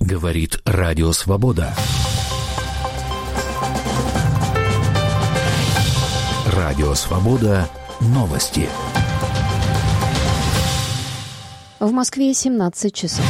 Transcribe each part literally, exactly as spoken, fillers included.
Говорит Радио Свобода. Радио Свобода. Новости. В Москве семнадцать часов.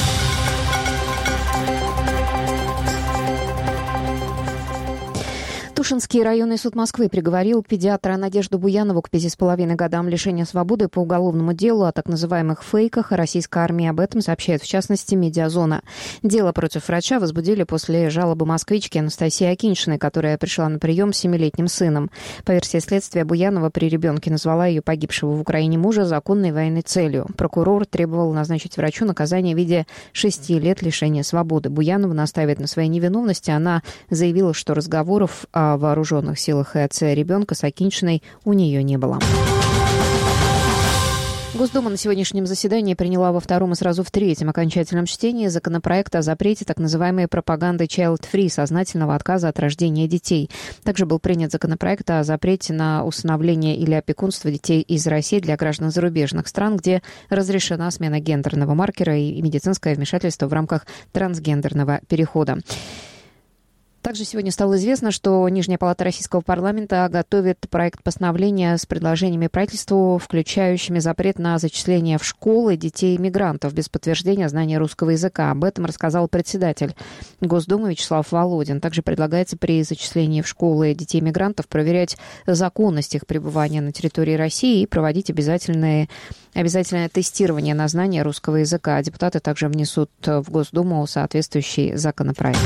Тушинский районный суд Москвы приговорил педиатра Надежду Буянову к пяти с половиной годам лишения свободы по уголовному делу о так называемых фейках о российской армии. Об этом сообщает, в частности, «Медиазона». Дело против врача возбудили после жалобы москвички Анастасии Акиньшиной, которая пришла на прием с семилетним сыном. По версии следствия, Буянова при ребенке назвала ее погибшего в Украине мужа законной военной целью. Прокурор требовал назначить врачу наказание в виде шести лет лишения свободы. Буянова настаивает на своей невиновности. Она заявила, что разговоров о в вооруженных силах и отце ребенка с Акиньшиной у нее не было. Госдума на сегодняшнем заседании приняла во втором и сразу в третьем окончательном чтении законопроект о запрете так называемой пропаганды child-free, сознательного отказа от рождения детей. Также был принят законопроект о запрете на усыновление или опекунство детей из России для граждан зарубежных стран, где разрешена смена гендерного маркера и медицинское вмешательство в рамках трансгендерного перехода. Также сегодня стало известно, что Нижняя палата Российского парламента готовит проект постановления с предложениями правительству, включающими запрет на зачисление в школы детей-мигрантов без подтверждения знания русского языка. Об этом рассказал председатель Госдумы Вячеслав Володин. Также предлагается при зачислении в школы детей-мигрантов проверять законность их пребывания на территории России и проводить обязательные, обязательное тестирование на знание русского языка. Депутаты также внесут в Госдуму соответствующий законопроект.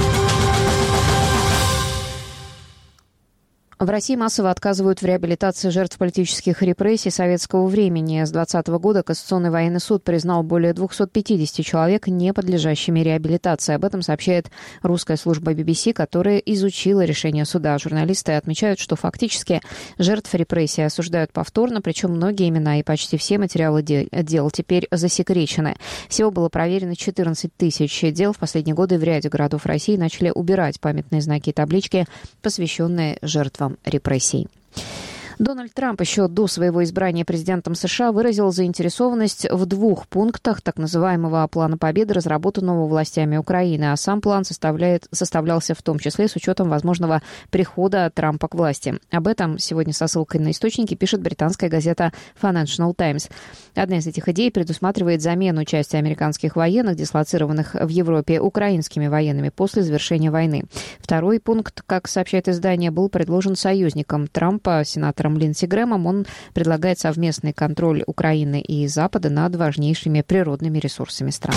В России массово отказывают в реабилитации жертв политических репрессий советского времени. С двадцатого года Кассационный военный суд признал более двухсот пятидесяти человек не подлежащими реабилитации. Об этом сообщает русская служба би би си, которая изучила решение суда. Журналисты отмечают, что фактически жертв репрессий осуждают повторно, причем многие имена и почти все материалы дел теперь засекречены. Всего было проверено четырнадцать тысяч дел. В последние годы в ряде городов России начали убирать памятные знаки и таблички, посвященные жертвам репрессий. Дональд Трамп еще до своего избрания президентом США выразил заинтересованность в двух пунктах так называемого плана победы, разработанного властями Украины. А сам план составляет, составлялся в том числе с учетом возможного прихода Трампа к власти. Об этом сегодня со ссылкой на источники пишет британская газета Financial Times. Одна из этих идей предусматривает замену части американских военных, дислоцированных в Европе, украинскими военными после завершения войны. Второй пункт, как сообщает издание, был предложен союзником Трампа, сенатором Линдси Грэмом. Он предлагает совместный контроль Украины и Запада над важнейшими природными ресурсами страны.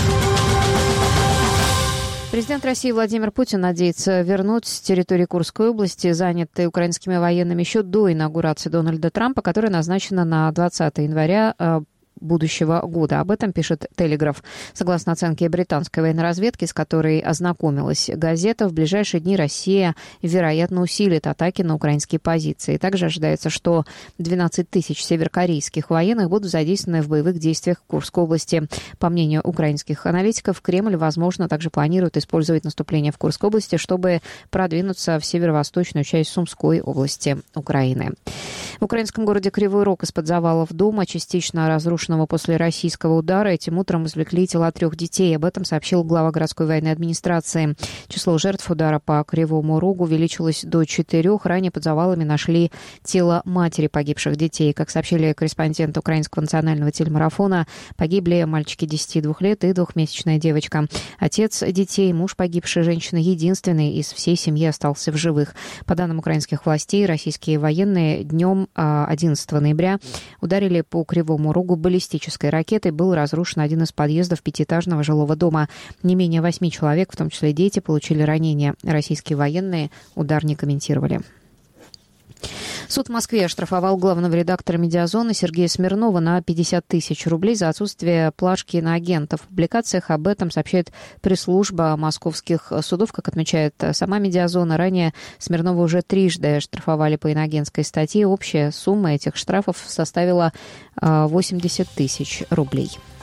Президент России Владимир Путин надеется вернуть с территории Курской области, занятой украинскими военными еще до инаугурации Дональда Трампа, которая назначена на двадцатое января будущего года. Об этом пишет «Телеграф». Согласно оценке британской военной разведки, с которой ознакомилась газета, в ближайшие дни Россия, вероятно, усилит атаки на украинские позиции. Также ожидается, что двенадцать тысяч северокорейских военных будут задействованы в боевых действиях в Курской области. По мнению украинских аналитиков, Кремль, возможно, также планирует использовать наступление в Курской области, чтобы продвинуться в северо-восточную часть Сумской области Украины. В украинском городе Кривой Рог из-под завалов дома, частично разрушенного после российского удара, этим утром извлекли тела трех детей. Об этом сообщил глава городской военной администрации. Число жертв удара по Кривому Рогу увеличилось до четырех. Ранее под завалами нашли тело матери погибших детей. Как сообщили корреспонденты Украинского национального телемарафона, погибли мальчики десяти двух лет и двухмесячная девочка. Отец детей, муж погибшей женщины, единственный из всей семьи остался в живых. По данным украинских властей, российские военные днем одиннадцатого ноября ударили по Кривому Рогу баллистической ракетой. Был разрушен один из подъездов пятиэтажного жилого дома. Не менее восьми человек, в том числе дети, получили ранения. Российские военные удар не комментировали. Суд в Москве оштрафовал главного редактора «Медиазоны» Сергея Смирнова на пятьдесят тысяч рублей за отсутствие плашки иноагента. В публикациях об этом сообщает пресс-служба московских судов. Как отмечает сама «Медиазона», ранее Смирнова уже трижды штрафовали по иноагентской статье. Общая сумма этих штрафов составила восемьдесят тысяч рублей.